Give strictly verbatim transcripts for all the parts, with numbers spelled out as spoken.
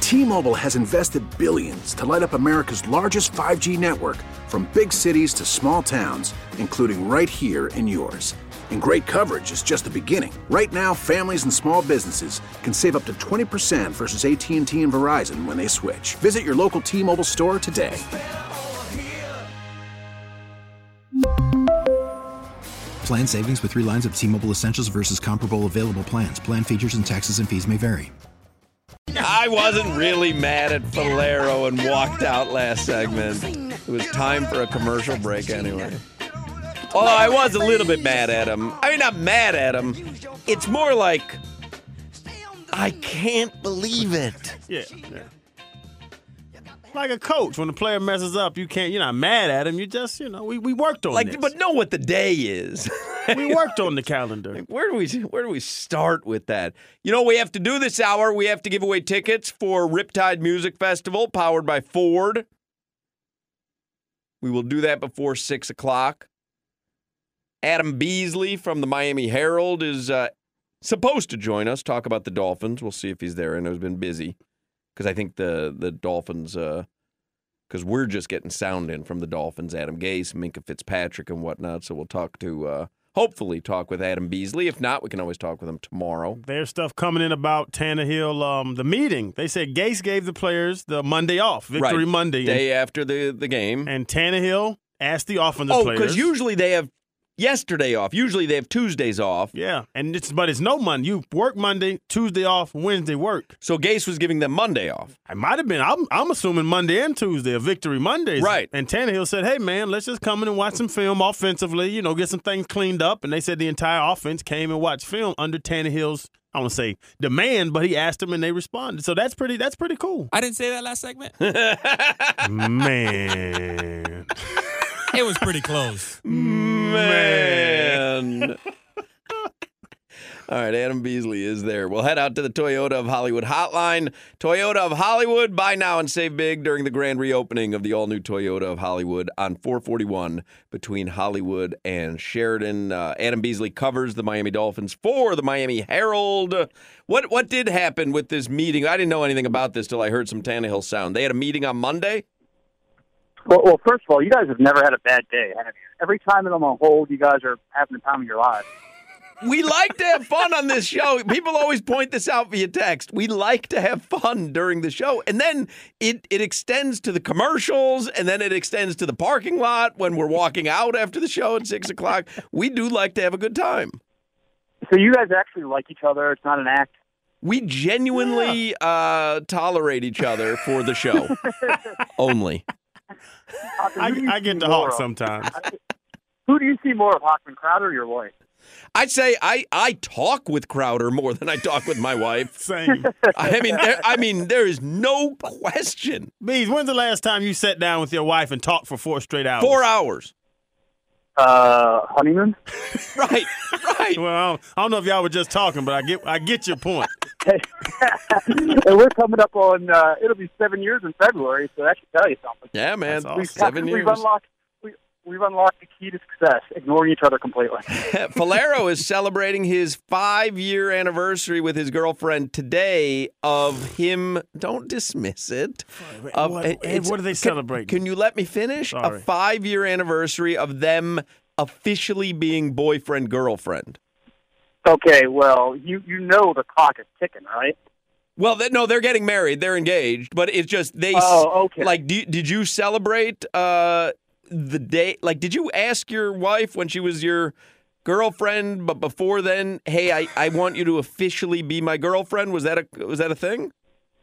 T-Mobile has invested billions to light up America's largest five G network, from big cities to small towns, including right here in yours. And great coverage is just the beginning. Right now, families and small businesses can save up to twenty percent versus A T and T and Verizon when they switch. Visit your local T-Mobile store today. Plan savings with three lines of T-Mobile Essentials versus comparable available plans. Plan features and taxes and fees may vary. I wasn't really mad at Falero and walked out last segment. It was time for a commercial break anyway. Although I was a little bit mad at him. I mean, not mad at him. It's more like, I can't believe it. Yeah, yeah. Like a coach, when the player messes up, you can't. You're not mad at him. You just, you know, we, we worked on like, this. But know what the day is. We worked on the calendar. Like, where do we where do we start with that? You know what we have to do this hour? We have to give away tickets for Riptide Music Festival, powered by Ford. We will do that before six o'clock. Adam Beasley from the Miami Herald is uh, supposed to join us, talk about the Dolphins. We'll see if he's there. I know he's been busy. Because I think the, the Dolphins, because uh, we're just getting sound in from the Dolphins, Adam Gase, Minkah Fitzpatrick, and whatnot. So we'll talk to, uh, hopefully talk with Adam Beasley. If not, we can always talk with him tomorrow. There's stuff coming in about Tannehill, um, the meeting. They said Gase gave the players the Monday off, Victory right. Monday. Day after the, the game. And Tannehill asked the offensive oh, players. Oh, because usually they have yesterday off. Usually they have Tuesdays off. Yeah, and it's but it's no Monday. You work Monday, Tuesday off, Wednesday work. So Gase was giving them Monday off. I might have been. I'm, I'm assuming Monday and Tuesday, a Victory Mondays. Right. And Tannehill said, hey, man, let's just come in and watch some film offensively, you know, get some things cleaned up. And they said the entire offense came and watched film under Tannehill's, I don't want to say demand, but he asked them and they responded. So that's pretty That's pretty cool. I didn't say that last segment. Man. It was pretty close. Man. All right, Adam Beasley is there. We'll head out to the Toyota of Hollywood hotline. Toyota of Hollywood, buy now and save big during the grand reopening of the all-new Toyota of Hollywood on four forty-one between Hollywood and Sheridan. Uh, Adam Beasley covers the Miami Dolphins for the Miami Herald. What what did happen with this meeting? I didn't know anything about this till I heard some Tannehill sound. They had a meeting on Monday? Well, well, first of all, you guys have never had a bad day, have you? Every time that I'm on hold, you guys are having the time of your lives. We like to have fun on this show. People always point this out via text. We like to have fun during the show. And then it, it extends to the commercials, and then it extends to the parking lot when we're walking out after the show at six o'clock. We do like to have a good time. So you guys actually like each other. It's not an act. We genuinely yeah. uh, tolerate each other for the show. Only. I, I get to Hawk sometimes. Who do you see more of, Hockman, Crowder or your wife? I'd say I, I talk with Crowder more than I talk with my wife. Same. I mean, there, I mean, there is no question. Bees, when's the last time you sat down with your wife and talked for four straight hours? Four hours. Uh, honeymoon? Right, right. Well, I don't, I don't know if y'all were just talking, but I get I get your point. And we're coming up on, uh, it'll be seven years in February, so that should tell you something. Yeah, man. Awesome. We've, seven we've years. Unlocked, we, we've unlocked the key to success, ignoring each other completely. Falero is celebrating his five-year anniversary with his girlfriend today of him, don't dismiss it. Of, what, what are they celebrating? Can, can you let me finish? Sorry. A five-year anniversary of them officially being boyfriend-girlfriend. Okay, well, you, you know the clock is ticking, right? Well, they, no, they're getting married. They're engaged, but it's just they. Oh, okay. Like, do, did you celebrate uh, the day? Like, did you ask your wife when she was your girlfriend, but before then, hey, I, I want you to officially be my girlfriend? Was that a was that a thing?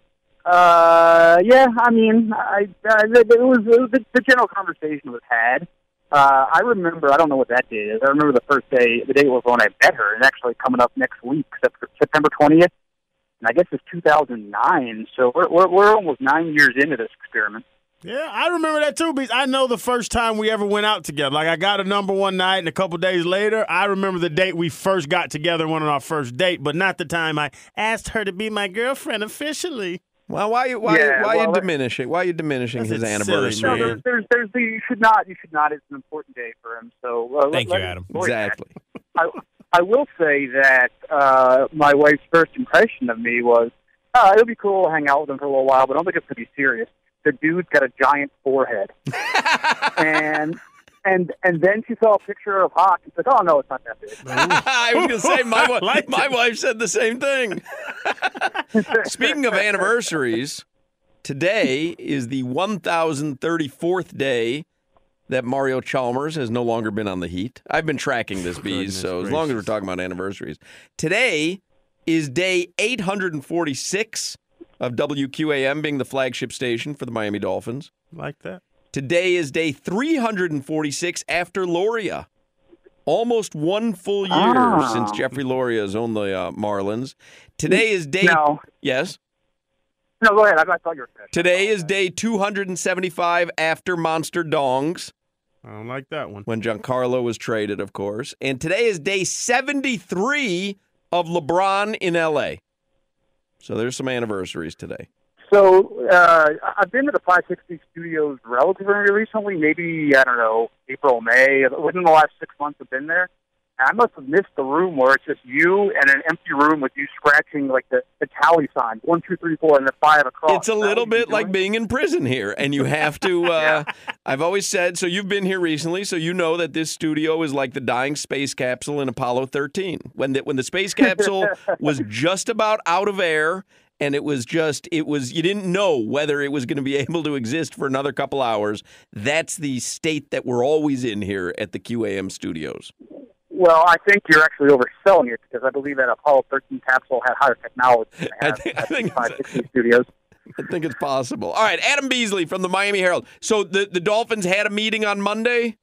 Uh, yeah. I mean, I, I it was, it was the, the general conversation was had. Uh, I remember, I don't know what that date is. I remember the first day, the day was when I met her, and actually coming up next week, September twentieth. And I guess it's two thousand nine, so we're, we're we're almost nine years into this experiment. Yeah, I remember that too, because I know the first time we ever went out together. Like, I got a number one night, and a couple days later, I remember the date we first got together, went on our first date, but not the time I asked her to be my girlfriend officially. Well, why why Yeah, why well, are you diminishing? Why are you diminishing his That's anniversary? silly, No, man. there's, there's, there's the, you should not, you should not. It's an important day for him. So uh, Thank let, you, let Adam. Exactly. I, I will say that uh, my wife's first impression of me was, uh, it'll be cool to hang out with him for a little while, but I don't think it's going to be serious. The dude's got a giant forehead. and and and then she saw a picture of Hawk and said, oh, no, it's not that big. I was going to say, my, wife, like my wife said the same thing. Speaking of anniversaries, today is the one thousand thirty-fourth day that Mario Chalmers has no longer been on the Heat. I've been tracking this, Bees, so as long as we're talking about anniversaries. Today is day eight hundred forty-six of W Q A M being the flagship station for the Miami Dolphins. Like that. Today is day three hundred forty-six after Loria. Almost one full year Ah. since Jeffrey Loria has owned the uh, Marlins. Today is day... No. Yes? No, go ahead. I, I thought you were finished. Today is day two hundred seventy-five after Monster Dongs, I don't like that one. when Giancarlo was traded, of course. And today is day seventy-three of LeBron in L A. So there's some anniversaries today. So uh, I've been to the five sixty studios relatively recently, maybe, I don't know, April, May. Within the last six months I've been there. And I must have missed the room where it's just you and an empty room with you scratching like the, the tally sign, one, two, three, four, and the five across. It's a Is that little what you're bit like doing? being in prison here, and you have to. Uh, I've always said, so you've been here recently, so you know that this studio is like the dying space capsule in Apollo thirteen. When the, when the space capsule was just about out of air, and it was just, it was, you didn't know whether it was going to be able to exist for another couple hours. That's the state that we're always in here at the Q A M studios. Well, I think you're actually overselling it because I believe that Apollo thirteen capsule had higher technology than I they have think- I at think the five it's- sixty studios. I think it's possible. All right, Adam Beasley from the Miami Herald. So the, the Dolphins had a meeting on Monday?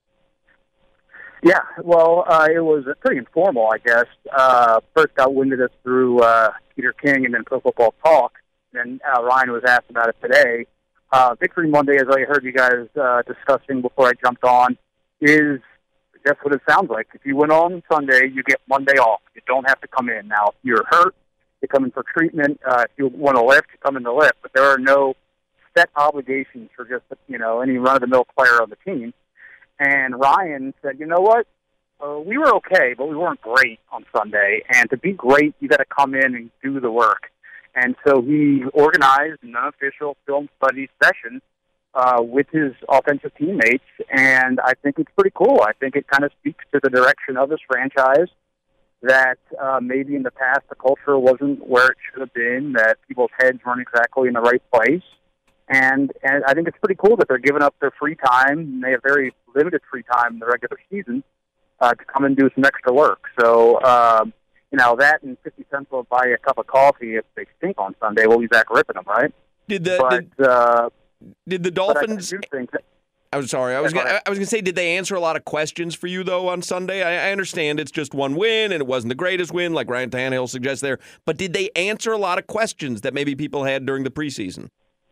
Yeah, well, uh, it was pretty informal, I guess. Uh, first got wind of this through uh, Peter King and then Pro Football Talk. Then uh, Ryan was asked about it today. Uh, Victory Monday, as I heard you guys uh, discussing before I jumped on, is just what it sounds like. If you win on Sunday, you get Monday off. You don't have to come in. Now, if you're hurt, you come in for treatment. Uh, if you want to lift, you come in to lift. But there are no set obligations for just, you know, any run-of-the-mill player on the team. And Ryan said, you know what? Uh, we were okay, but we weren't great on Sunday. And to be great, you got to come in and do the work. And so he organized an unofficial film study session uh, with his offensive teammates, and I think it's pretty cool. I think it kind of speaks to the direction of this franchise, that uh, maybe in the past the culture wasn't where it should have been, that people's heads weren't exactly in the right place. And and I think it's pretty cool that they're giving up their free time, and they have very limited free time in the regular season, uh, to come and do some extra work. So, um, you know, that and fifty cents will buy you a cup of coffee if they stink on Sunday. We'll be back ripping them, right? Did the But, did, uh, did the but I Dolphins? do think that, I'm sorry. I was Yeah, go gonna, ahead. I was going to say, did they answer a lot of questions for you though on Sunday? I, I understand it's just one win and it wasn't the greatest win, like Ryan Tannehill suggests there. But did they answer a lot of questions that maybe people had during the preseason?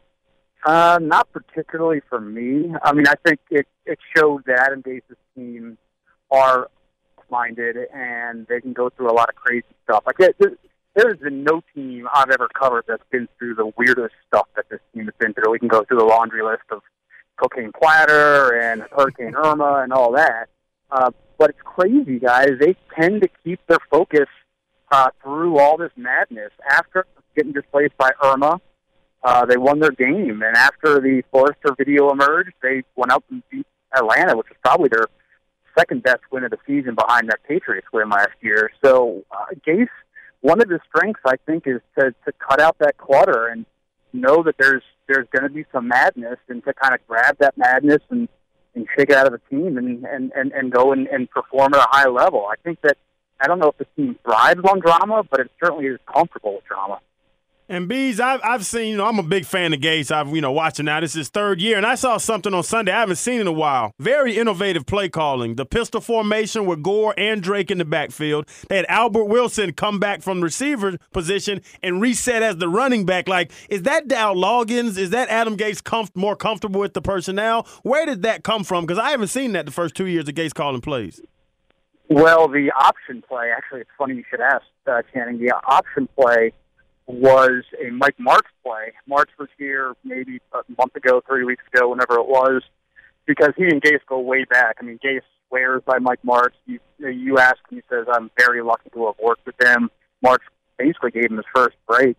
Uh, not particularly for me. I mean, I think it, it showed that Adam Gase's team are minded and they can go through a lot of crazy stuff. Like there, there's been no team I've ever covered that's been through the weirdest stuff that this team has been through. We can go through the laundry list of cocaine platter and Hurricane Irma and all that. Uh, but it's crazy, guys. They tend to keep their focus uh, through all this madness. After getting displaced by Irma, Uh, they won their game, and after the Forrester video emerged, they went out and beat Atlanta, which was probably their second best win of the season behind that Patriots win last year. So, uh, Gase, one of his strengths, I think, is to, to cut out that clutter and know that there's there's going to be some madness, and to kind of grab that madness and, and shake it out of the team and, and, and, and go and, and perform at a high level. I think that, I don't know if the team thrives on drama, but it certainly is comfortable with drama. And Bees, I've I've seen, you know, I'm a big fan of Gase. I've, you know, watching now. This is his third year, and I saw something on Sunday I haven't seen in a while. Very innovative play calling. The pistol formation with Gore and Drake in the backfield. They had Albert Wilson come back from the receiver position and reset as the running back. Like, is that Dow Loggins? Is that Adam Gase comf- more comfortable with the personnel? Where did that come from? Because I haven't seen that the first two years of Gase calling plays. Well, the option play, actually, it's funny you should ask, uh, Channing. The option play was a Mike Martz play. Martz was here maybe a month ago, three weeks ago, whenever it was, because he and Gase go way back. I mean, Gase swears by Mike Martz. You, you ask him, he says, I'm very lucky to have worked with him. Martz basically gave him his first break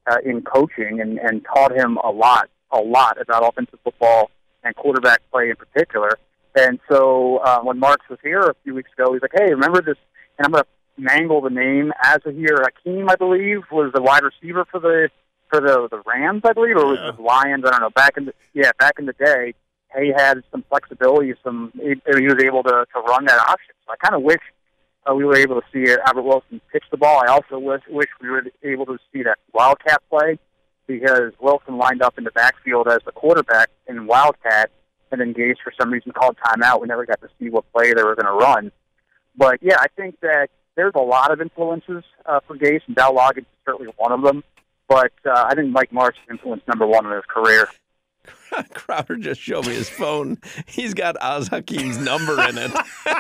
uh, in coaching and, and taught him a lot, a lot about offensive football and quarterback play in particular. And so uh, when Marks was here a few weeks ago, he's like, hey, remember this? And I'm going to mangle the name. Azahir Hakim, I believe, was the wide receiver for the for the, the Rams, I believe, or was it the Lions? I don't know. Back in the, yeah, back in the day, he had some flexibility. Some he, he was able to, to run that option. So I kind of wish uh, we were able to see Albert Wilson pitch the ball. I also wish, wish we were able to see that Wildcat play, because Wilson lined up in the backfield as the quarterback in Wildcat, and then Gase, for some reason, called timeout. We never got to see what play they were going to run. But, yeah, I think that there's a lot of influences uh, for Gase, and Dow Loggins is certainly one of them. But uh, I think Mike Marks is influence number one in his career. Crowder just showed me his phone. He's got Oz Hakim's number in it.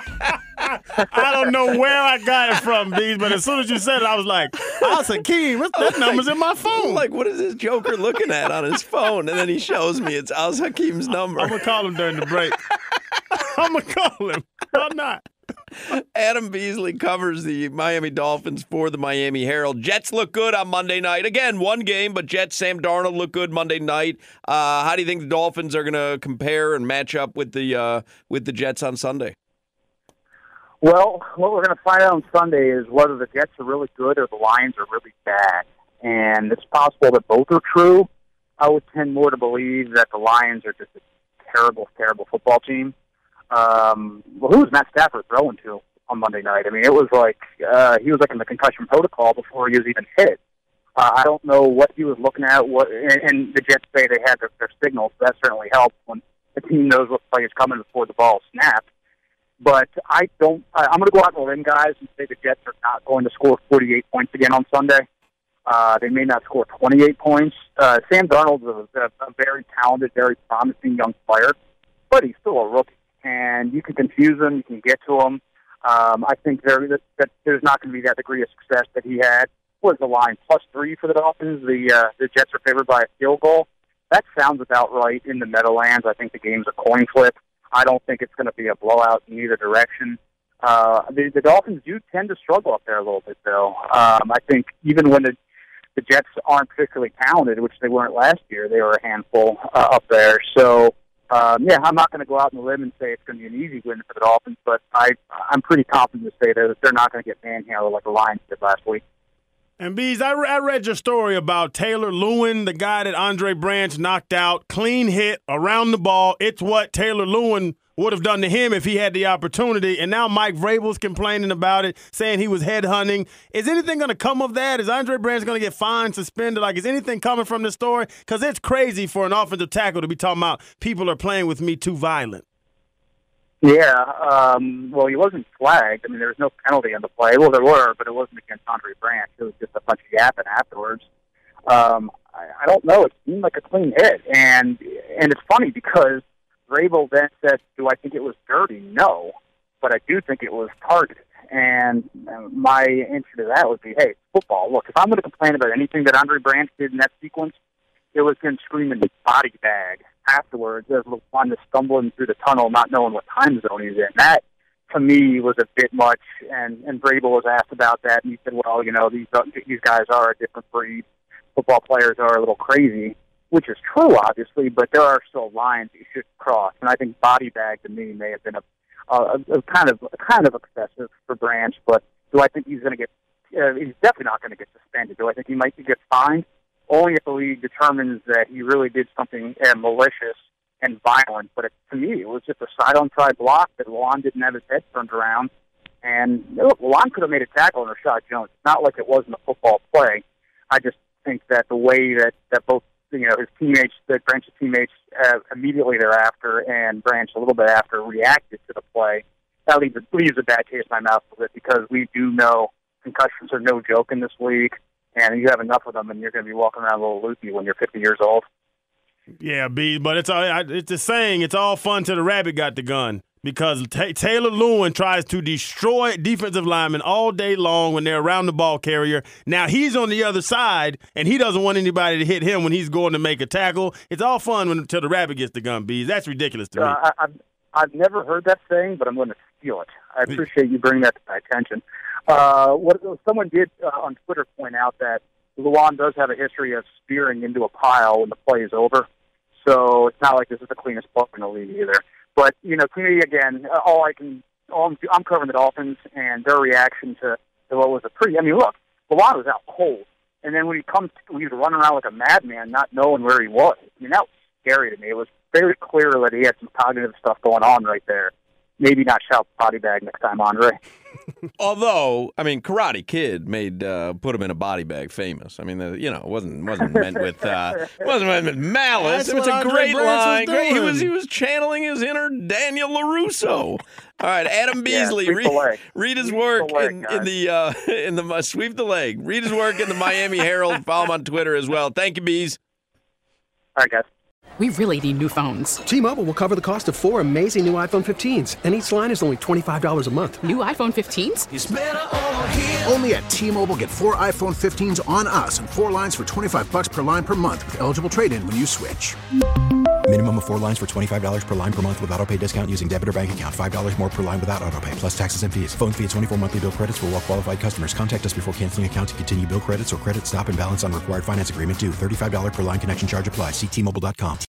I don't know where I got it from, Bees, but as soon as you said it, I was like, Oz Hakim, that like, number's in my phone. I'm like, what is this joker looking at on his phone? And then he shows me it's Oz Hakim's number. I'm going to call him during the break. I'm going to call him. Why not? Adam Beasley covers the Miami Dolphins for the Miami Herald. Jets look good on Monday night. Again, one game, but Jets, Sam Darnold look good Monday night. Uh, how do you think the Dolphins are going to compare and match up with the uh, with the Jets on Sunday? Well, what we're going to find out on Sunday is whether the Jets are really good or the Lions are really bad. And it's possible that both are true. I would tend more to believe that the Lions are just a terrible, terrible football team. Um, well, who was Matt Stafford throwing to on Monday night? I mean, it was like uh, he was like in the concussion protocol before he was even hit. Uh, I don't know what he was looking at. What and, and the Jets say they had their, their signals. So that certainly helps when the team knows what play is coming before the ball snaps. But I don't. I, I'm going to go out on a limb, guys, and say the Jets are not going to score forty-eight points again on Sunday. Uh, they may not score twenty-eight points. Uh, Sam Darnold is a, a very talented, very promising young player, but he's still a rookie. And you can confuse him, you can get to him. Um, I think there, that, that there's not going to be that degree of success that he had. What was the line? Plus three for the Dolphins. The uh, the Jets are favored by a field goal. That sounds about right in the Meadowlands. I think the game's a coin flip. I don't think it's going to be a blowout in either direction. Uh, the, the Dolphins do tend to struggle up there a little bit, though. Um, I think even when the the Jets aren't particularly talented, which they weren't last year, they were a handful uh, up there. So. Um, yeah, I'm not going to go out on the limb and say it's going to be an easy win for the Dolphins, but I, I'm pretty confident to say that they're not going to get manhandled like the Lions did last week. And, Bees, I, re- I read your story about Taylor Lewin, the guy that Andre Branch knocked out. Clean hit, around the ball. It's what Taylor Lewin would have done to him if he had the opportunity. And now Mike Vrabel's complaining about it, saying he was headhunting. Is anything going to come of that? Is Andre Branch going to get fined, suspended? Like, is anything coming from this story? Because it's crazy for an offensive tackle to be talking about people are playing with me too violent. Yeah, um, well, he wasn't flagged. I mean, there was no penalty on the play. Well, there were, but it wasn't against Andre Branch. It was just a bunch of yapping afterwards. Um, I, I don't know. It seemed like a clean hit. And, and it's funny because Vrabel then said, do I think it was dirty? No, but I do think it was targeted. And my answer to that would be, hey, football. Look, if I'm going to complain about anything that Andre Branch did in that sequence, it was him screaming body bag afterwards as LeBron was stumbling through the tunnel, not knowing what time zone he's in. That, to me, was a bit much. And, and Vrabel was asked about that, and he said, well, you know, these, these guys are a different breed. Football players are a little crazy. Which is true, obviously, but there are still lines you should cross, and I think body bag to me may have been a, a, a kind of a kind of excessive for Branch. But do I think he's going to get? Uh, he's definitely not going to get suspended. Do I think he might get fined? Only if the league determines that he really did something uh, malicious and violent. But it, to me, it was just a side-on-side block that Juan didn't have his head turned around, and look, Juan could have made a tackle on Rashad Jones. It's not like it wasn't a football play. I just think that the way that that both you know, his teammates, the Branch's teammates, uh, immediately thereafter and Branch a little bit after reacted to the play. That leaves, leaves a bad taste in my mouth with it because we do know concussions are no joke in this league, and you have enough of them, and you're going to be walking around a little loopy when you're fifty years old. Yeah, B, but it's all, it's a saying, it's all fun till the rabbit got the gun. Because T- Taylor Lewin tries to destroy defensive linemen all day long when they're around the ball carrier. Now he's on the other side, and he doesn't want anybody to hit him when he's going to make a tackle. It's all fun when, until the rabbit gets the gun, Bees. That's ridiculous to uh, me. I, I've, I've never heard that saying, but I'm going to steal it. I appreciate you bringing that to my attention. Uh, what someone did uh, on Twitter point out that Luan does have a history of spearing into a pile when the play is over. So it's not like this is the cleanest play in the league either. But, you know, to me, again, all I can, all I'm, I'm covering the Dolphins and their reaction to, to what was a pretty, I mean, look, Luan was out cold. And then when he comes, he was running around like a madman, not knowing where he was. I mean, that was scary to me. It was very clear that he had some cognitive stuff going on right there. Maybe not shout body bag next time, Andre. Although, I mean, Karate Kid made uh, put him in a body bag famous. I mean, the, you know, it wasn't wasn't meant with uh, wasn't meant with malice. That's it was what a Andre great Branch line. was Great. He was doing. he was channeling his inner Daniel LaRusso. All right, Adam Beasley. sweep read, the leg. read his Sweep work the leg, in, in guys. the uh, in the uh, sweep the leg. Read his work in the Miami Herald. Follow him on Twitter as well. Thank you, Bees. All right, guys. We really need new phones. T-Mobile will cover the cost of four amazing new iPhone fifteens, and each line is only twenty-five dollars a month. New iPhone fifteens? Only at T-Mobile, get four iPhone fifteens on us and four lines for twenty-five bucks per line per month with eligible trade-in when you switch. Minimum of four lines for twenty-five dollars per line per month with auto pay discount using debit or bank account. five dollars more per line without auto pay, plus taxes and fees. Phone fee at twenty-four monthly bill credits for well-qualified customers. Contact us before canceling account to continue bill credits or credit stop and balance on required finance agreement due. thirty-five dollars per line connection charge applies. See T Mobile dot com.